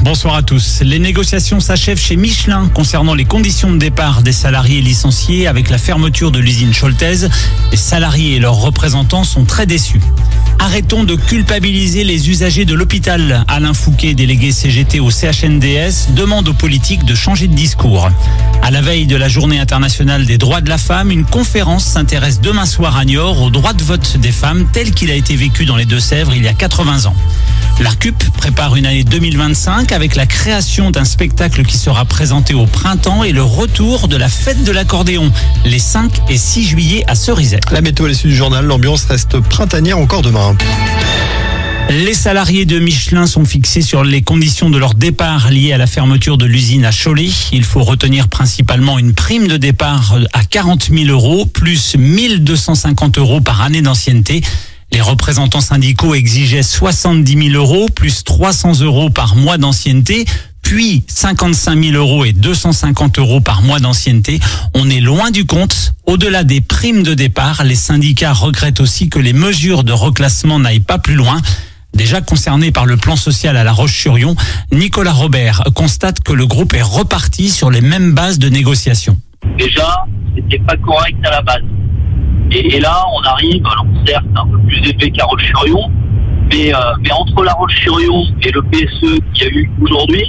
Bonsoir à tous. Les négociations s'achèvent chez Michelin concernant les conditions de départ des salariés licenciés avec la fermeture de l'usine Scholtez. Les salariés et leurs représentants sont très déçus. Arrêtons de culpabiliser les usagers de l'hôpital. Alain Fouquet, délégué CGT au CHNDS, demande aux politiques de changer de discours. À la veille de la Journée internationale des droits de la femme, une conférence s'intéresse demain soir à Niort au droit de vote des femmes tel qu'il a été vécu dans les Deux-Sèvres il y a 80 ans. L'ARCUP prépare une année 2025 avec la création d'un spectacle qui sera présenté au printemps et le retour de la fête de l'accordéon les 5 et 6 juillet à Cerizay. La météo à l'issue du journal, l'ambiance reste printanière encore demain. Les salariés de Michelin sont fixés sur les conditions de leur départ liées à la fermeture de l'usine à Cholet. Il faut retenir principalement une prime de départ à 40 000 euros plus 1 250 euros par année d'ancienneté. Les représentants syndicaux exigeaient 70 000 euros plus 300 euros par mois d'ancienneté, puis 55 000 euros et 250 euros par mois d'ancienneté. On est loin du compte. Au-delà des primes de départ, les syndicats regrettent aussi que les mesures de reclassement n'aillent pas plus loin. Déjà concerné par le plan social à La Roche-sur-Yon, Nicolas Robert constate que le groupe est reparti sur les mêmes bases de négociation. Déjà, c'était pas correct à la base. Et là, on arrive, alors certes, un peu plus élevé qu'à Roche-sur-Yon, mais entre La Roche-sur-Yon et le PSE qui a lieu aujourd'hui,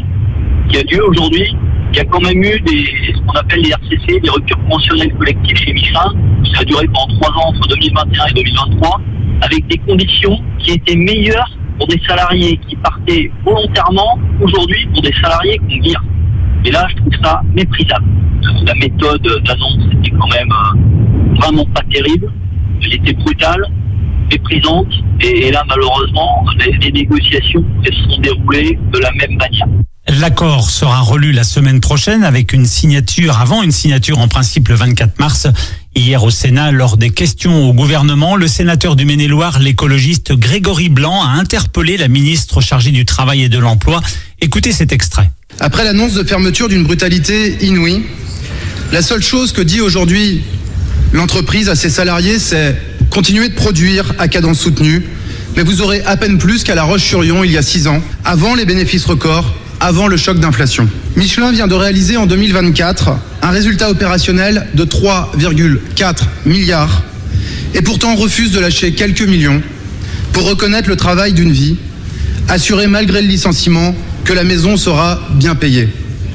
il y a quand même eu ce qu'on appelle les RCC, des ruptures conventionnelles collectives chez Michelin. Ça a duré pendant 3 ans, entre 2021 et 2023, avec des conditions qui étaient meilleures pour des salariés qui partaient volontairement, aujourd'hui pour des salariés qu'on vire. Et là, je trouve ça méprisable. La méthode d'annonce était quand même vraiment pas terrible. Elle était brutale, méprisante. Et là, malheureusement, les négociations se sont déroulées de la même manière. L'accord sera relu la semaine prochaine avec une signature en principe le 24 mars. Hier au Sénat, lors des questions au gouvernement, le sénateur du Maine-et-Loire, l'écologiste Grégory Blanc, a interpellé la ministre chargée du Travail et de l'Emploi. Écoutez cet extrait. Après l'annonce de fermeture d'une brutalité inouïe, la seule chose que dit aujourd'hui l'entreprise à ses salariés, c'est continuer de produire à cadence soutenue, mais vous aurez à peine plus qu'à La Roche-sur-Yon il y a 6 ans, avant les bénéfices records, avant le choc d'inflation. Michelin vient de réaliser en 2024 un résultat opérationnel de 3,4 milliards et pourtant refuse de lâcher quelques millions pour reconnaître le travail d'une vie, assurer malgré le licenciement que la maison sera bien payée.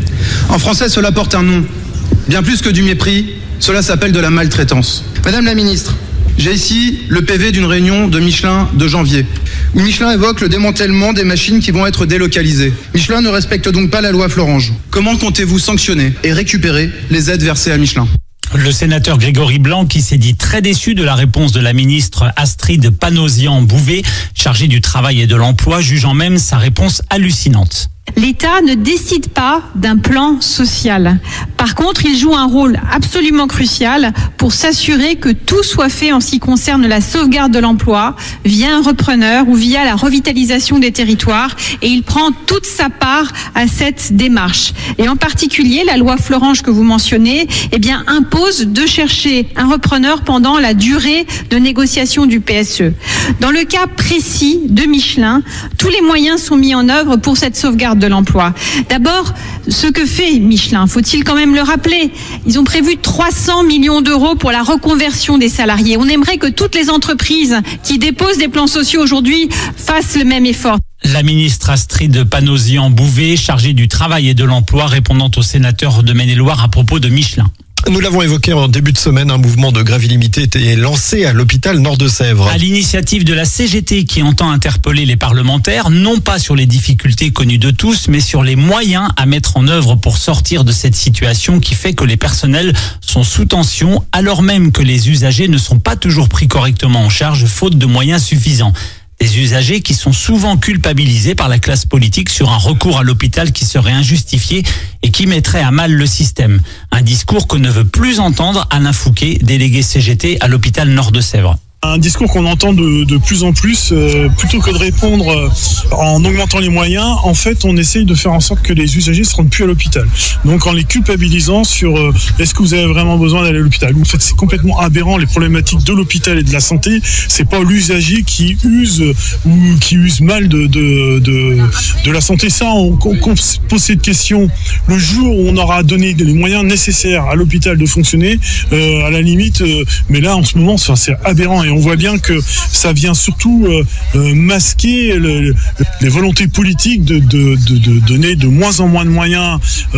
En français, cela porte un nom. Bien plus que du mépris, cela s'appelle de la maltraitance. Madame la ministre, j'ai ici le PV d'une réunion de Michelin de janvier, où Michelin évoque le démantèlement des machines qui vont être délocalisées. Michelin ne respecte donc pas la loi Florange. Comment comptez-vous sanctionner et récupérer les aides versées à Michelin ? Le sénateur Grégory Blanc qui s'est dit très déçu de la réponse de la ministre Astrid Panosyan-Bouvet, chargée du Travail et de l'Emploi, jugeant même sa réponse hallucinante. L'État ne décide pas d'un plan social. Par contre, il joue un rôle absolument crucial pour s'assurer que tout soit fait en ce qui concerne la sauvegarde de l'emploi via un repreneur ou via la revitalisation des territoires, et il prend toute sa part à cette démarche. Et en particulier, la loi Florange que vous mentionnez, impose de chercher un repreneur pendant la durée de négociation du PSE. Dans le cas précis de Michelin, tous les moyens sont mis en œuvre pour cette sauvegarde de l'emploi. D'abord, ce que fait Michelin, faut-il quand même le rappeler, ils ont prévu 300 millions d'euros pour la reconversion des salariés. On aimerait que toutes les entreprises qui déposent des plans sociaux aujourd'hui fassent le même effort. La ministre Astrid Panosyan-Bouvet, chargée du Travail et de l'Emploi, répondant au sénateur de Maine-et-Loire à propos de Michelin. Nous l'avons évoqué en début de semaine, un mouvement de grève illimitée était lancé à l'hôpital Nord-de-Sèvres. À l'initiative de la CGT qui entend interpeller les parlementaires, non pas sur les difficultés connues de tous, mais sur les moyens à mettre en œuvre pour sortir de cette situation qui fait que les personnels sont sous tension, alors même que les usagers ne sont pas toujours pris correctement en charge, faute de moyens suffisants. Des usagers qui sont souvent culpabilisés par la classe politique sur un recours à l'hôpital qui serait injustifié et qui mettrait à mal le système. Un discours que ne veut plus entendre Alain Fouquet, délégué CGT à l'hôpital Nord-de-Sèvres. Un discours qu'on entend de plus en plus, plutôt que de répondre en augmentant les moyens, en fait, on essaye de faire en sorte que les usagers se rendent plus à l'hôpital. Donc, en les culpabilisant sur est-ce que vous avez vraiment besoin d'aller à l'hôpital. En fait, c'est complètement aberrant. Les problématiques de l'hôpital et de la santé, c'est pas l'usager qui use ou qui use mal de la santé. Ça, on pose cette question le jour où on aura donné les moyens nécessaires à l'hôpital de fonctionner. À la limite, mais là, en ce moment, c'est aberrant. Et on voit bien que ça vient surtout masquer les volontés politiques de donner de moins en moins de moyens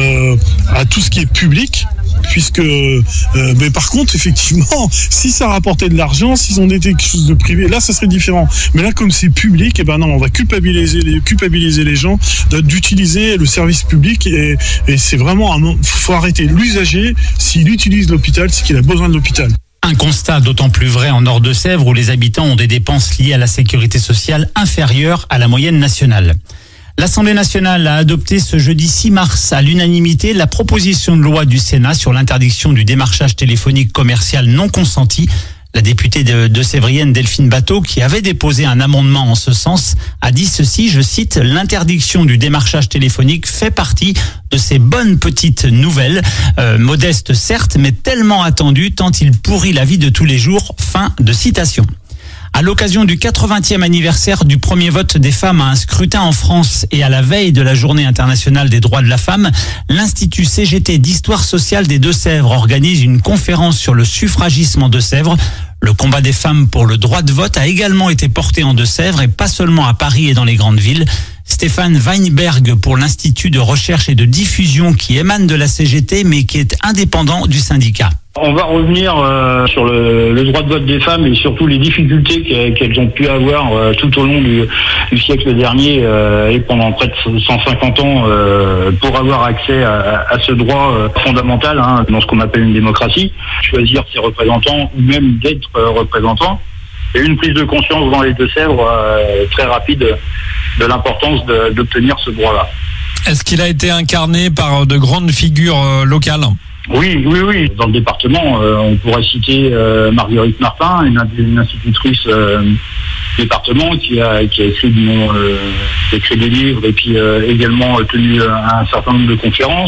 à tout ce qui est public. Puisque, mais par contre, effectivement, si ça rapportait de l'argent, s'ils en étaient quelque chose de privé, là, ça serait différent. Mais là, comme c'est public, eh ben non, on va culpabiliser les gens d'utiliser le service public et c'est vraiment faut arrêter. L'usager, s'il utilise l'hôpital, c'est qu'il a besoin de l'hôpital. Un constat d'autant plus vrai en Nord-de-Sèvres où les habitants ont des dépenses liées à la sécurité sociale inférieures à la moyenne nationale. L'Assemblée nationale a adopté ce jeudi 6 mars à l'unanimité la proposition de loi du Sénat sur l'interdiction du démarchage téléphonique commercial non consenti. La députée de Sévrienne Delphine Batho, qui avait déposé un amendement en ce sens, a dit ceci, je cite, « L'interdiction du démarchage téléphonique fait partie de ces bonnes petites nouvelles, modestes certes, mais tellement attendues tant il pourrit la vie de tous les jours. » Fin de citation. À l'occasion du 80e anniversaire du premier vote des femmes à un scrutin en France et à la veille de la Journée internationale des droits de la femme, l'Institut CGT d'Histoire sociale des Deux-Sèvres organise une conférence sur le suffragisme en Deux-Sèvres. Le combat des femmes pour le droit de vote a également été porté en Deux-Sèvres et pas seulement à Paris et dans les grandes villes. Stéphane Weinberg pour l'Institut de recherche et de diffusion qui émane de la CGT mais qui est indépendant du syndicat. On va revenir sur le droit de vote des femmes et surtout les difficultés qu'elles ont pu avoir tout au long du siècle dernier et pendant près de 150 ans pour avoir accès à ce droit fondamental dans ce qu'on appelle une démocratie, choisir ses représentants ou même d'être représentant. Et une prise de conscience dans les Deux-Sèvres très rapide de l'importance d'obtenir ce droit-là. Est-ce qu'il a été incarné par de grandes figures locales ? Oui. Dans le département, on pourrait citer Marguerite Martin, une institutrice département qui a écrit des livres et puis également tenu un certain nombre de conférences.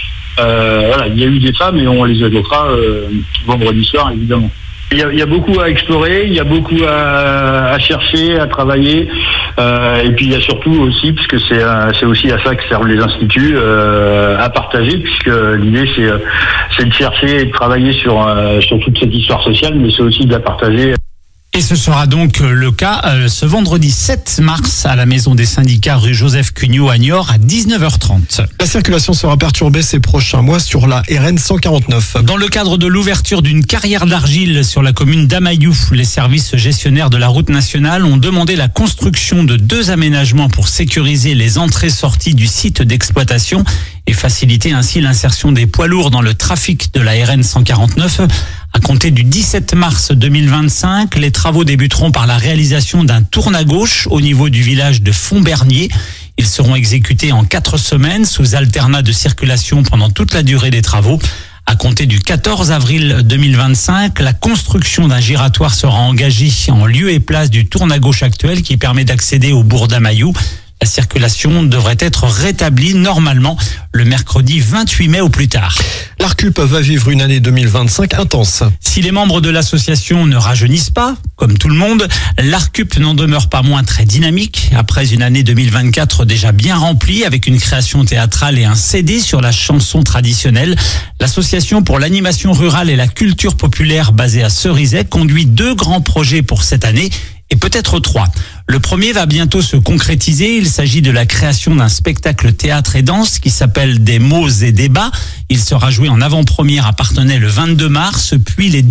Il y a eu des femmes et on les évoquera vendredi soir évidemment. Il y a beaucoup à explorer, il y a beaucoup à chercher, à travailler, et puis il y a surtout aussi, puisque c'est aussi à ça que servent les instituts, à partager, puisque l'idée c'est de chercher et de travailler sur toute cette histoire sociale, mais c'est aussi de la partager. Et ce sera donc le cas ce vendredi 7 mars à la Maison des syndicats rue Joseph Cugnot à Niort à 19h30. La circulation sera perturbée ces prochains mois sur la RN 149. Dans le cadre de l'ouverture d'une carrière d'argile sur la commune d'Amaillou, les services gestionnaires de la route nationale ont demandé la construction de 2 aménagements pour sécuriser les entrées-sorties du site d'exploitation et faciliter ainsi l'insertion des poids lourds dans le trafic de la RN 149. À compter du 17 mars 2025, les travaux débuteront par la réalisation d'un tourne à gauche au niveau du village de Fontbernier. Ils seront exécutés en 4 semaines sous alternat de circulation pendant toute la durée des travaux. À compter du 14 avril 2025, la construction d'un giratoire sera engagée en lieu et place du tourne à gauche actuel qui permet d'accéder au bourg d'Amaillou. La circulation devrait être rétablie normalement le mercredi 28 mai au plus tard. L'Arcup va vivre une année 2025 intense. Si les membres de l'association ne rajeunissent pas, comme tout le monde, l'Arcup n'en demeure pas moins très dynamique. Après une année 2024 déjà bien remplie avec une création théâtrale et un CD sur la chanson traditionnelle, l'association pour l'animation rurale et la culture populaire basée à Cerizay conduit 2 grands projets pour cette année. Et peut-être 3. Le premier va bientôt se concrétiser. Il s'agit de la création d'un spectacle théâtre et danse qui s'appelle Des mots et débats. Il sera joué en avant-première à Parthenay le 22 mars, puis les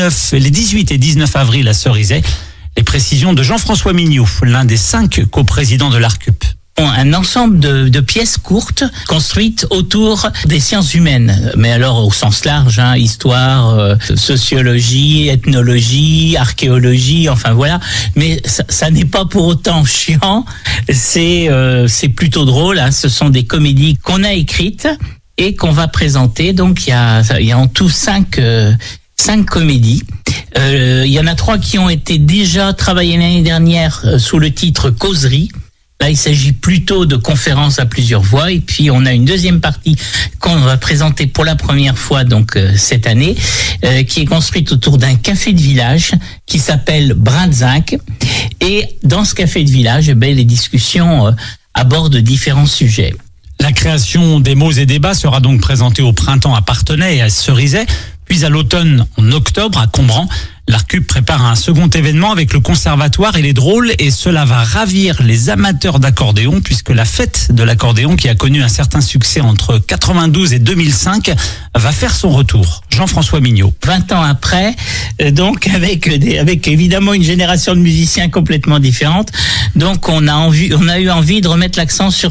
18 et 19 avril à Cerizay. Les précisions de Jean-François Mignot, l'un des 5 coprésidents de l'Arcup. Un ensemble de pièces courtes construites autour des sciences humaines, mais alors au sens large, histoire, sociologie, ethnologie, archéologie, enfin voilà. Mais ça n'est pas pour autant chiant. C'est plutôt drôle. Ce sont des comédies qu'on a écrites et qu'on va présenter. Donc il y a en tout 5 comédies. Il y en a 3 qui ont été déjà travaillés l'année dernière sous le titre Causerie. Là, il s'agit plutôt de conférences à plusieurs voix. Et puis, on a une deuxième partie qu'on va présenter pour la première fois donc cette année, qui est construite autour d'un café de village qui s'appelle Brin de Zinc. Et dans ce café de village, les discussions abordent différents sujets. La création des mots et débats sera donc présentée au printemps à Parthenay et à Cerizay, puis à l'automne en octobre à Combran. L'Arcup prépare un second événement avec le conservatoire et les drôles, et cela va ravir les amateurs d'accordéon puisque la fête de l'accordéon, qui a connu un certain succès entre 92 et 2005, va faire son retour. Jean-François Mignot. 20 ans après, donc avec évidemment une génération de musiciens complètement différente. Donc on a eu envie de remettre l'accent sur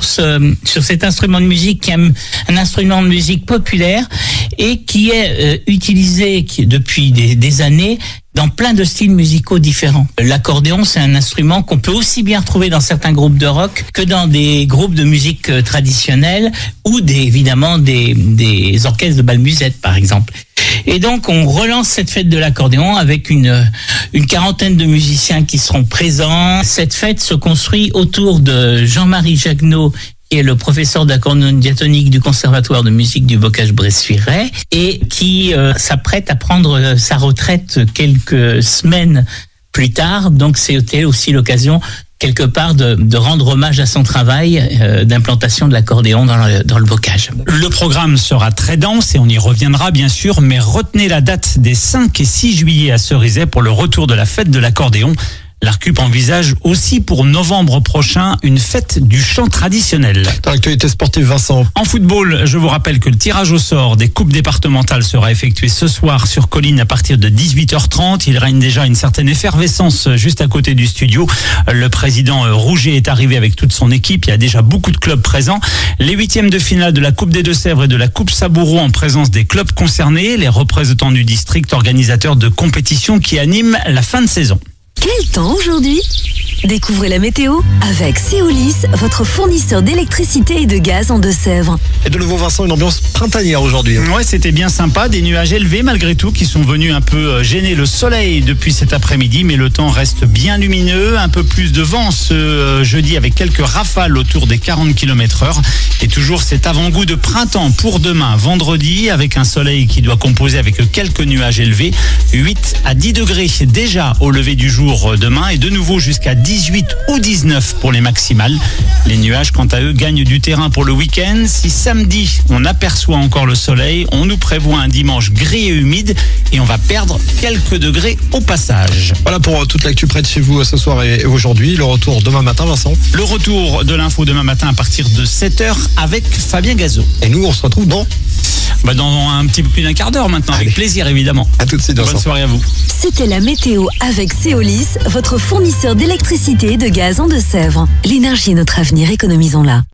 cet instrument de musique qui est un instrument de musique populaire et qui est utilisé depuis des années dans plein de styles musicaux différents. L'accordéon, c'est un instrument qu'on peut aussi bien retrouver dans certains groupes de rock que dans des groupes de musique traditionnelle ou évidemment des orchestres de bal musette, par exemple. Et donc, on relance cette fête de l'accordéon avec une quarantaine de musiciens qui seront présents. Cette fête se construit autour de Jean-Marie Jagneau, qui est le professeur d'accordéon diatonique du Conservatoire de musique du Bocage-Bressuiret et qui s'apprête à prendre sa retraite quelques semaines plus tard. Donc c'était aussi l'occasion quelque part de rendre hommage à son travail d'implantation de l'accordéon dans le bocage. Le programme sera très dense et on y reviendra bien sûr, mais retenez la date des 5 et 6 juillet à Cerizay pour le retour de la fête de l'accordéon. L'Arcup envisage aussi pour novembre prochain une fête du chant traditionnel. Dans l'actualité sportive, Vincent. En football, je vous rappelle que le tirage au sort des coupes départementales sera effectué ce soir sur Colline à partir de 18h30. Il règne déjà une certaine effervescence juste à côté du studio. Le président Rouget est arrivé avec toute son équipe. Il y a déjà beaucoup de clubs présents. Les 8e de finale de la Coupe des Deux-Sèvres et de la Coupe Saboureau en présence des clubs concernés, les représentants du district organisateurs de compétitions qui animent la fin de saison. Quel temps aujourd'hui ? Découvrez la météo avec Seolis, votre fournisseur d'électricité et de gaz en Deux-Sèvres. Et de nouveau, Vincent, une ambiance printanière aujourd'hui. Ouais, c'était bien sympa. Des nuages élevés malgré tout qui sont venus un peu gêner le soleil depuis cet après-midi, mais le temps reste bien lumineux. Un peu plus de vent ce jeudi avec quelques rafales autour des 40 km/h. Et toujours cet avant-goût de printemps pour demain, vendredi, avec un soleil qui doit composer avec quelques nuages élevés. 8 à 10 degrés déjà au lever du jour demain et de nouveau jusqu'à 18 ou 19 pour les maximales. Les nuages, quant à eux, gagnent du terrain pour le week-end. Si samedi, on aperçoit encore le soleil, on nous prévoit un dimanche gris et humide et on va perdre quelques degrés au passage. Voilà pour toute l'actu près de chez vous ce soir et aujourd'hui. Le retour demain matin, Vincent. Le retour de l'info demain matin à partir de 7h avec Fabien Gazot. Et nous, on se retrouve dans un petit peu plus d'un quart d'heure maintenant. Allez. Avec plaisir évidemment. À tout de suite, Vincent. Bonne soirée à vous. C'était la météo avec Seolis, votre fournisseur d'électricité et de gaz en Deux-Sèvres. L'énergie est notre avenir, économisons-la.